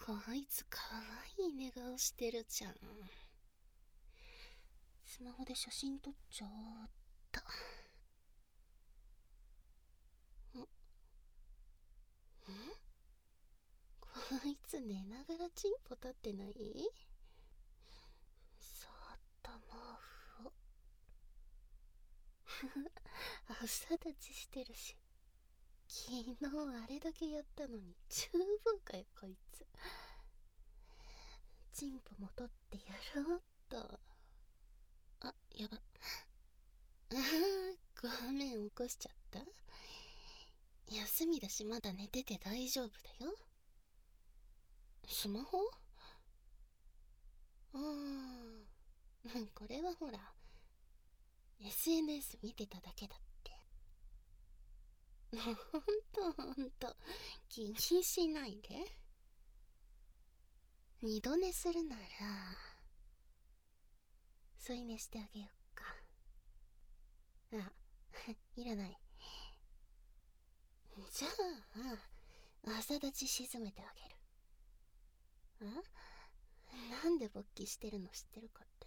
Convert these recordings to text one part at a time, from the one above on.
こいつかわいい寝顔してるじゃん。スマホで写真撮っちゃおうっと。こいつ寝ながらチンポ立ってない？そっと毛布を朝立ちしてるし、昨日あれだけやったのに十分かよこいつ。チンポも取ってやろうっと。あ、やば。ごめん、起こしちゃった。休みだしまだ寝てて大丈夫だよ。スマホ？これはほら SNS 見てただけだって。ほんと気にしないで。二度寝するなら添い寝してあげよっか。あ、いらない。じゃあ朝立ち沈めてあげる。なんで勃起してるの知ってるかって？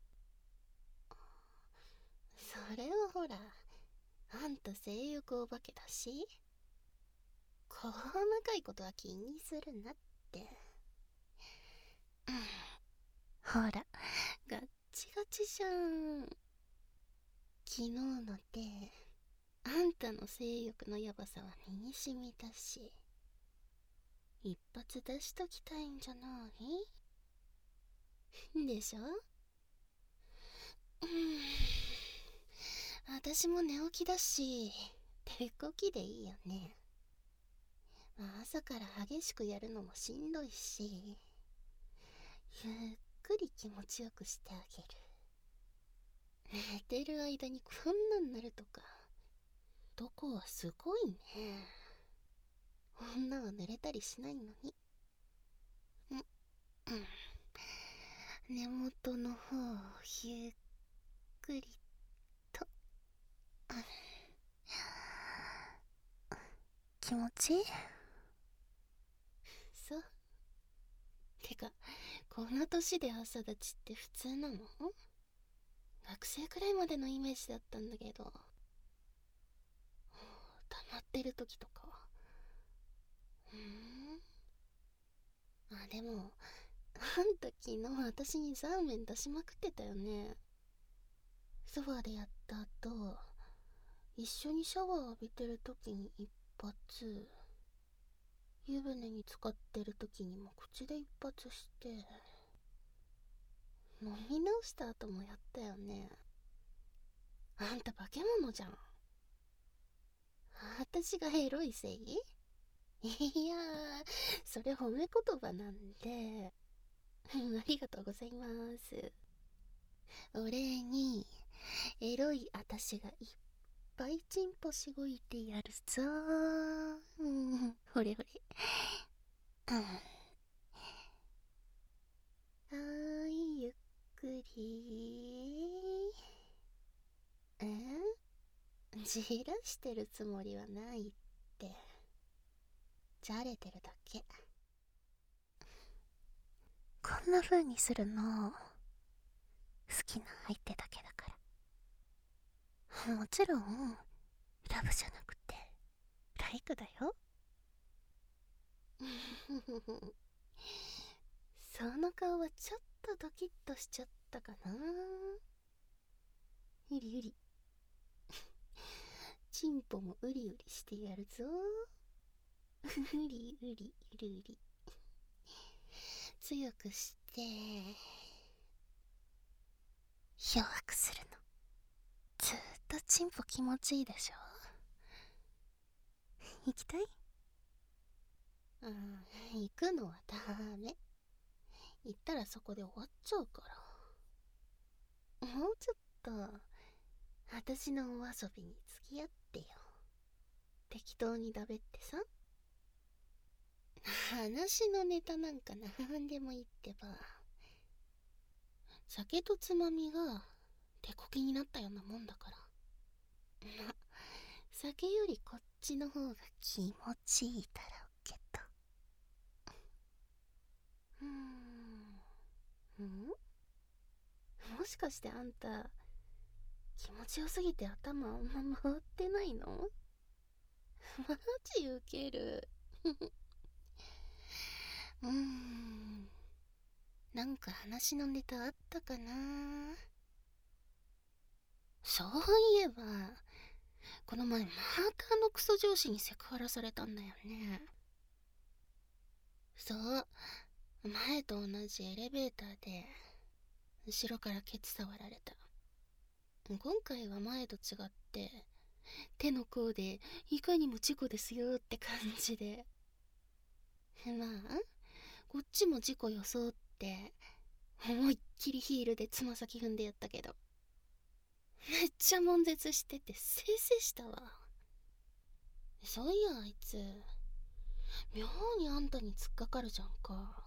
それはほらあんた性欲お化けだし、細かいことは気にするなって。ほらガッチガチじゃん。昨日のであんたの性欲のヤバさは身に染みたし、一発出しときたいんじゃないでしょ？私も寝起きだし手こきでいいよね。朝から激しくやるのもしんどいし、ゆっくり気持ちよくしてあげる。寝てる間にこんなんなるとか、どこはすごいね。女は濡れたりしないのに。根元の方をゆっくりと。気持ちいい？そう。てかこの年で朝立ちって普通なの？学生くらいまでのイメージだったんだけど。溜まってる時とか。でもあんた昨日私にザーメン出しまくってたよね。ソファーでやった後、一緒にシャワー浴びてる時に一発、湯船に浸かってる時にも口で一発して、飲み直した後もやったよね。あんた化け物じゃん。私がエロいせい？いやそれ褒め言葉なんで。ありがとうございます。お礼にエロい私がいっぱいチンポしごいてやるぞ。ほれほれ。ゆっくり。じらしてるつもりはないって。じゃれてるだけ。こんな風にするの好きな相手だけだから。もちろんラブじゃなくてライクだよ。その顔はちょっとドキッとしちゃったかな。うりうり。チンポもうりうりしてやるぞ。うりうりうりうり。強くして弱くするの。ずっとチンポ気持ちいいでしょ。行きたい？行くのはダメ。行ったらそこで終わっちゃうから。もうちょっと私のお遊びに付き合ってよ。適当にだべってさ。話のネタなんかなんでもいいってば。酒とつまみが手こきになったようなもんだから。酒よりこっちの方が気持ちいいだろうけど。 うーん。もしかしてあんた、気持ちよすぎて頭あんま回ってないの？マジウケる。うーん。なんか話のネタあったかな。そういえば、この前またクソ上司にセクハラされたんだよね。そう。前と同じエレベーターで、後ろからケツ触られた。今回は前と違って、手の甲で、いかにも事故ですよって感じで。まあ、こっちも事故装って、思いっきりヒールでつま先踏んでやったけど、めっちゃ悶絶してて、せいせいしたわ。そういやあいつ、妙にあんたに突っかかるじゃんか。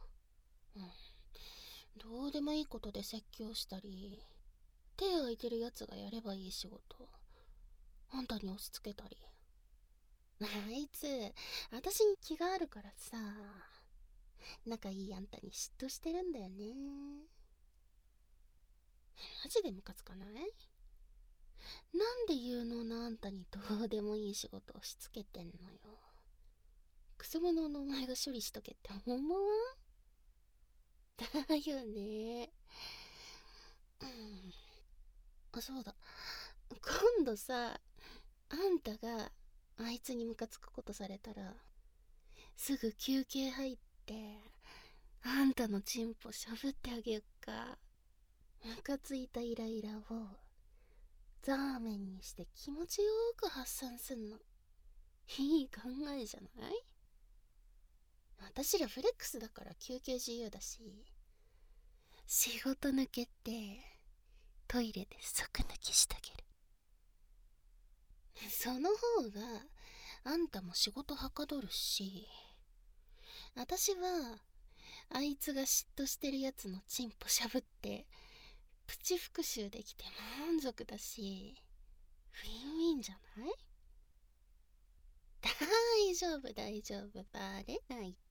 どうでもいいことで説教したり、手空いてるやつがやればいい仕事、あんたに押し付けたり。あいつ、私に気があるからさ、仲いいあんたに嫉妬してるんだよね。マジでムカつかない？なんで有能なあんたにどうでもいい仕事をしつけてんのよ。クソ者のお前が処理しとけって思わん？だよね。そうだ。今度さ、あんたがあいつにムカつくことされたら、すぐ休憩入って、あんたのチンポしゃぶってあげよっか。ムカついたイライラをザーメンにして気持ちよく発散すんの。いい考えじゃない？私らフレックスだから休憩自由だし、仕事抜けてトイレで即抜きしてあげる。その方があんたも仕事はかどるし、私はあいつが嫉妬してるやつのチンポしゃぶってプチ復習できて満足だし、ウィンウィンじゃない？大丈夫大丈夫、バレないって。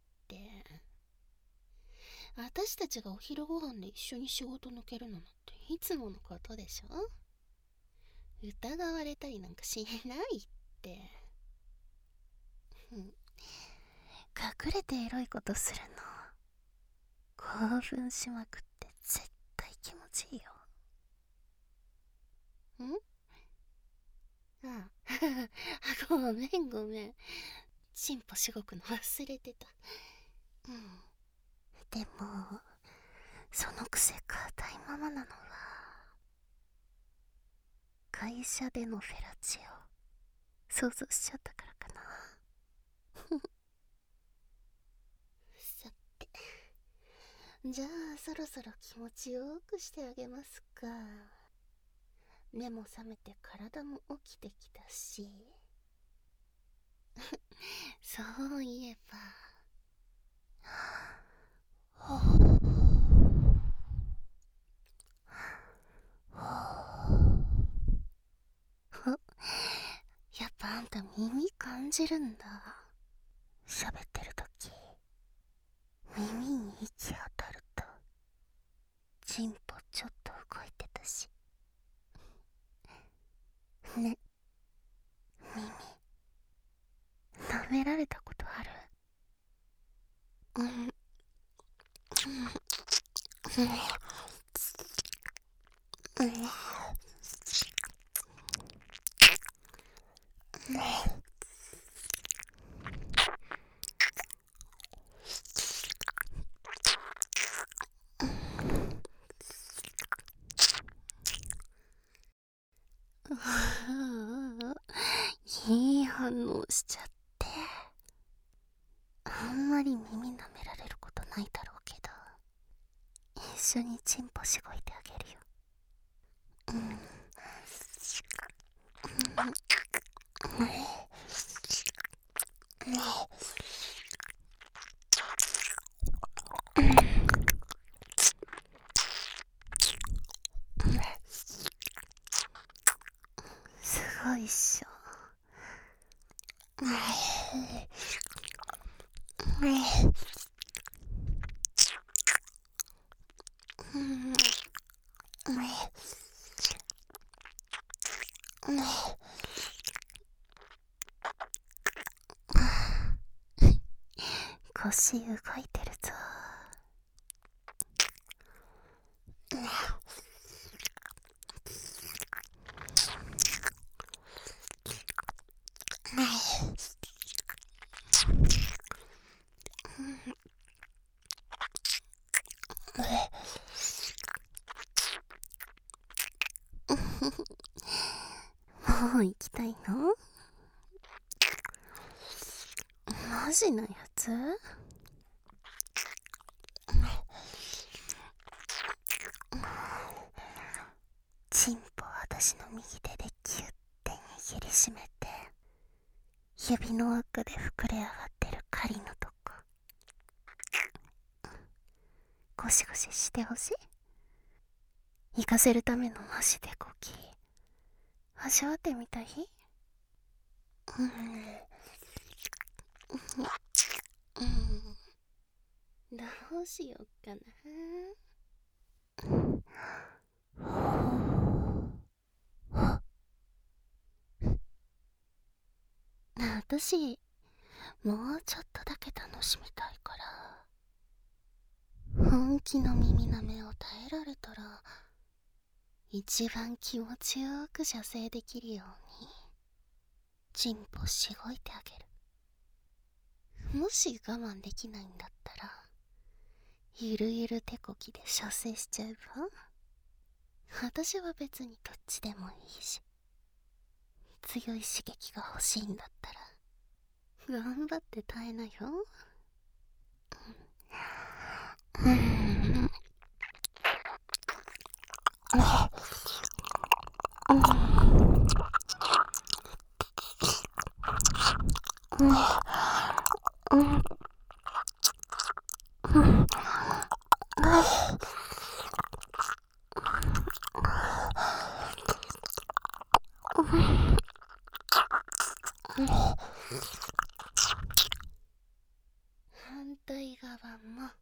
私たちがお昼ご飯で一緒に仕事抜けるのなんていつものことでしょ？疑われたりなんかしないって。隠れてエロいことするの興奮しまくって絶対気持ちいいよ。あごめんごめん、チンポしごくの忘れてた。でもそのくせ硬いままなのは会社でのフェラチオ想像しちゃったからかな。さて、じゃあそろそろ気持ちよくしてあげますか。目も覚めて体も起きてきたし。そういえば、やっぱあんた耳感じるんだ。喋ってるとき耳に息当たるとチンポちょっと動いてたしね。耳舐められたことある？いい反応しちゃって。あんまり耳舐められることないだろうけど、一緒にチンポしごいてあげるよ。すごいっしょ。 腰動いてるぞ。もう行きたいの？マジのやつ？チンポを私の右手でキュッて握りしめて、指の奥で膨れ上がってる狩りのとこゴシゴシしてほしい。行かせるためのマジでコキ味わってみたい？どうしよっかな。私もうちょっとだけ楽しみたいから、本気の耳なめを耐えられたら一番気持ちよく射精できるようにチンポしごいてあげる。もし我慢できないんだったらゆるゆる手こきで射精しちゃえば？私は別にどっちでもいいし、強い刺激が欲しいんだったら頑張って耐えなよ。反対側も。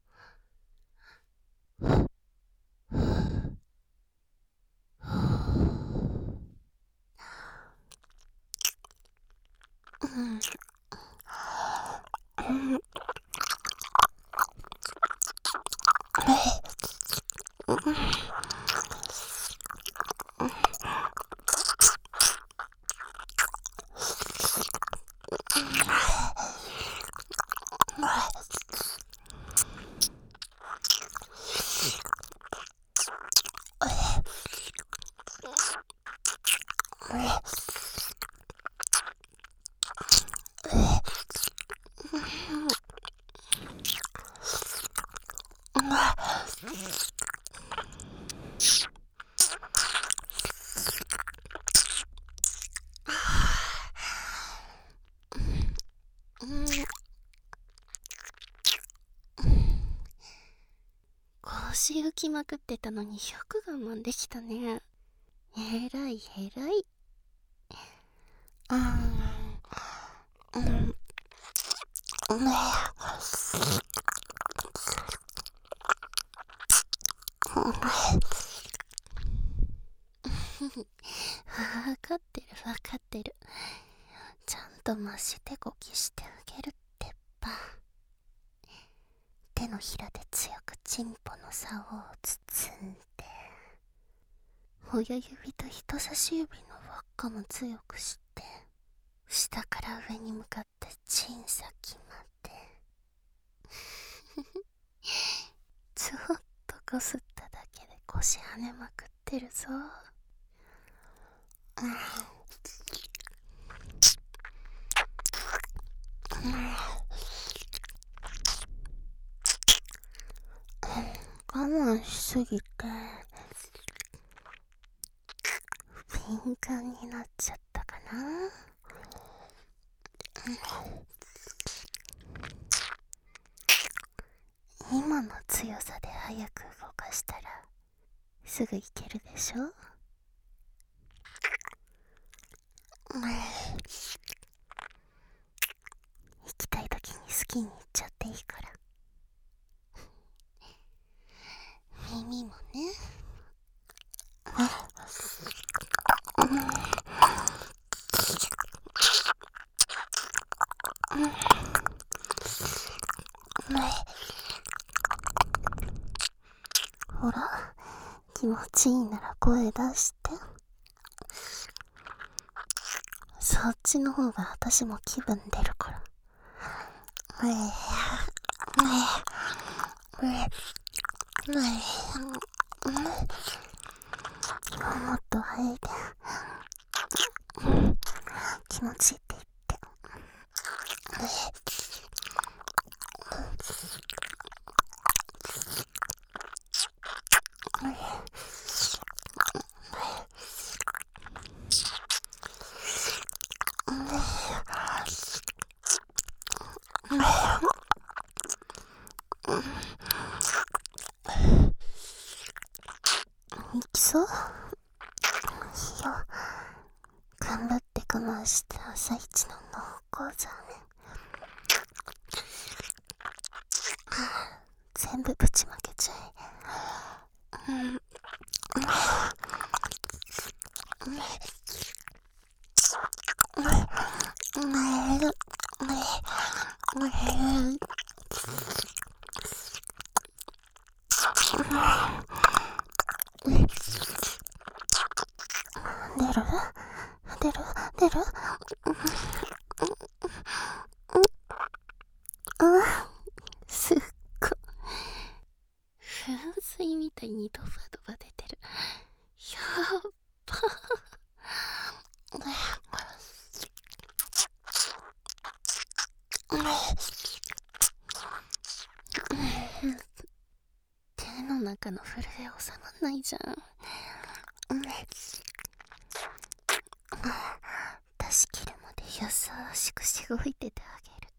腰浮きまくってたのによく我慢できたね。えらいえらい。わかってるわかってる。ちゃんと増してこきしてあげるってば。手のひらで強くチンポの竿を包んで、親指と人差し指の輪っかも強くして、下から上に向かってチン先までちょっとこすっただけで腰跳ねまくってるぞ。我慢しすぎて敏感になっちゃったかな。今の強さで早く動かしたらすぐ行けるでしょ。行きたい時に好きに行っちゃっていいから。耳もね。 ほら、気持ちいいなら声出して。そっちの方が私も気分出るから。もっと吐いて。気持ちいいって言って。いきそう？いや、頑張って我慢して朝一の濃厚ザーメン。全部ぶちまけちゃえ。出る出る。すっごい噴水みたいにドバドバ出てる。やっば。手の中の震え収まんないじゃん。出し切るまで優しくしごいててあげる。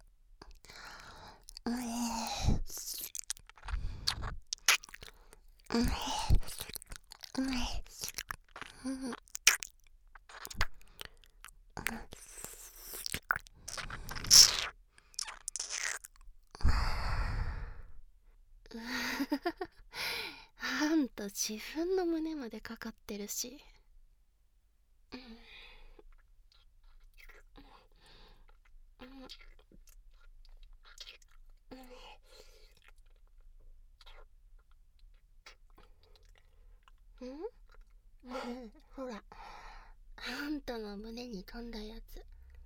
あんた自分の胸までかかってるし。ほら、あんたの胸に飛んだやつ。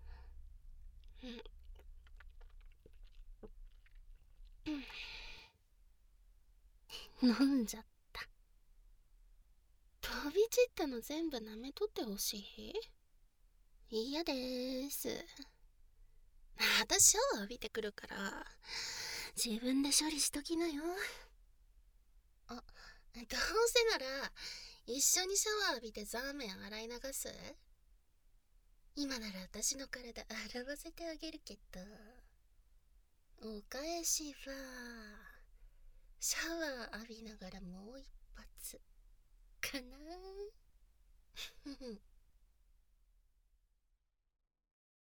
飲んじゃった。飛び散ったの全部舐めとってほしい？嫌でーす。またシャワー浴びてくるから自分で処理しときなよ。どうせなら一緒にシャワー浴びてザーメン洗い流す？今なら私の体洗わせてあげるけど。お返しはシャワー浴びながらもう一発かな。